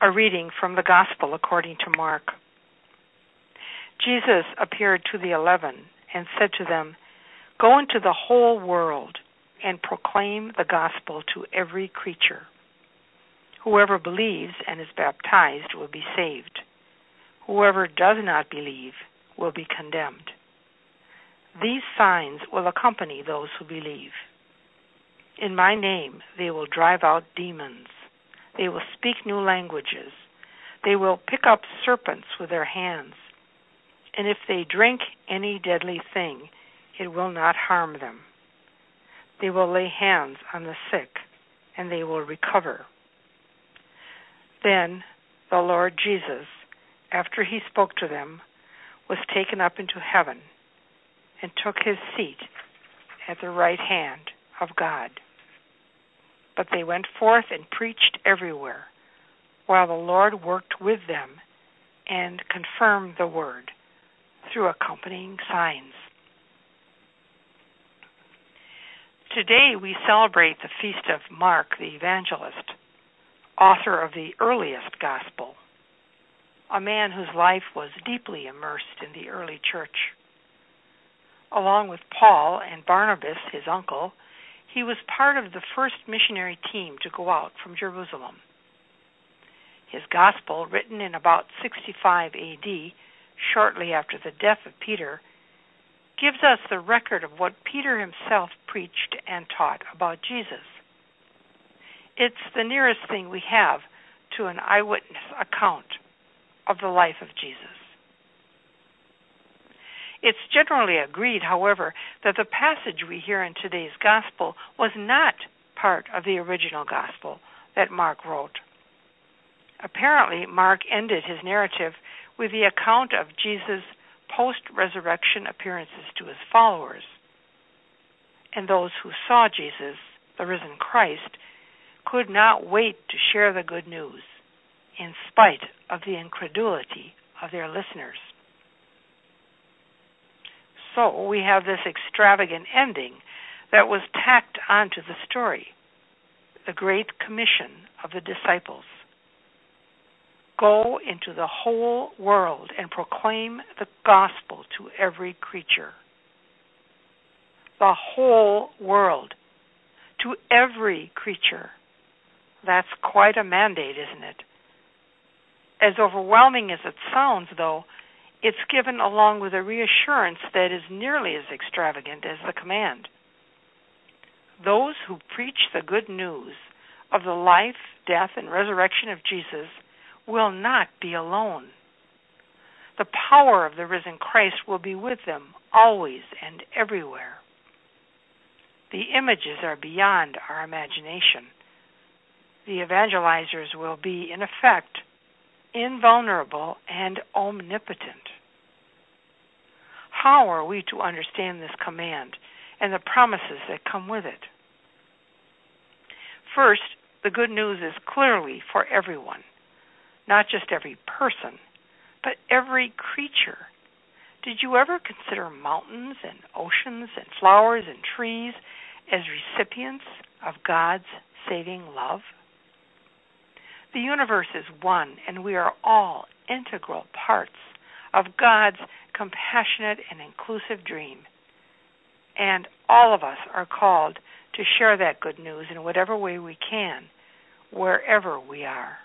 A reading from the Gospel according to Mark. Jesus appeared to the 11 and said to them, "Go into the whole world and proclaim the gospel to every creature. Whoever believes and is baptized will be saved. Whoever does not believe will be condemned. These signs will accompany those who believe. In my name they will drive out demons. They will speak new languages. They will pick up serpents with their hands. And if they drink any deadly thing, it will not harm them. They will lay hands on the sick, and they will recover." Then the Lord Jesus, after he spoke to them, was taken up into heaven and took his seat at the right hand of God. But they went forth and preached everywhere, while the Lord worked with them and confirmed the word through accompanying signs. Today we celebrate the feast of Mark the Evangelist, author of the earliest gospel, a man whose life was deeply immersed in the early church. Along with Paul and Barnabas, his uncle, he was part of the first missionary team to go out from Jerusalem. His gospel, written in about 65 A.D., shortly after the death of Peter, gives us the record of what Peter himself preached and taught about Jesus. It's the nearest thing we have to an eyewitness account of the life of Jesus. It's generally agreed, however, that the passage we hear in today's gospel was not part of the original gospel that Mark wrote. Apparently, Mark ended his narrative with the account of Jesus' post-resurrection appearances to his followers. And those who saw Jesus, the risen Christ, could not wait to share the good news, in spite of the incredulity of their listeners. So we have this extravagant ending that was tacked onto the story, the Great Commission of the disciples. Go into the whole world and proclaim the gospel to every creature. The whole world, to every creature. That's quite a mandate, isn't it? As overwhelming as it sounds, though, it's given along with a reassurance that is nearly as extravagant as the command. Those who preach the good news of the life, death, and resurrection of Jesus will not be alone. The power of the risen Christ will be with them always and everywhere. The images are beyond our imagination. The evangelizers will be, in effect, invulnerable and omnipotent. How are we to understand this command and the promises that come with it? First, the good news is clearly for everyone, not just every person, but every creature. Did you ever consider mountains and oceans and flowers and trees as recipients of God's saving love? The universe is one, and we are all integral parts of God's compassionate and inclusive dream. And all of us are called to share that good news in whatever way we can, wherever we are.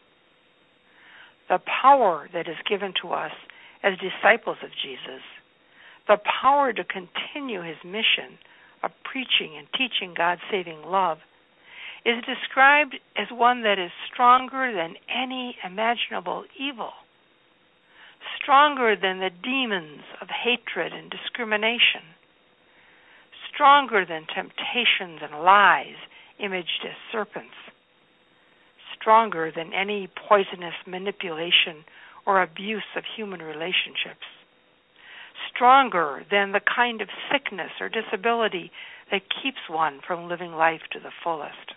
The power that is given to us as disciples of Jesus, the power to continue his mission of preaching and teaching God's saving love, is described as one that is stronger than any imaginable evil, stronger than the demons of hatred and discrimination, stronger than temptations and lies imaged as serpents, stronger than any poisonous manipulation or abuse of human relationships, stronger than the kind of sickness or disability that keeps one from living life to the fullest.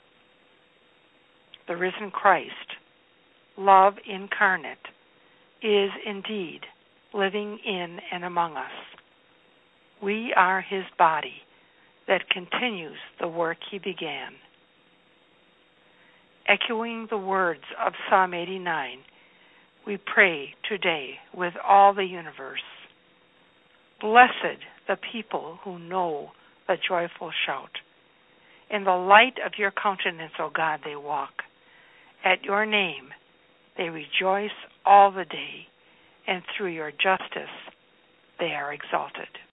The risen Christ, love incarnate, is indeed living in and among us. We are his body that continues the work he began. echoing the words of Psalm 89, we pray today with all the universe. Blessed the people who know the joyful shout. In the light of your countenance, O God, they walk. At your name they rejoice all the day, and through your justice they are exalted.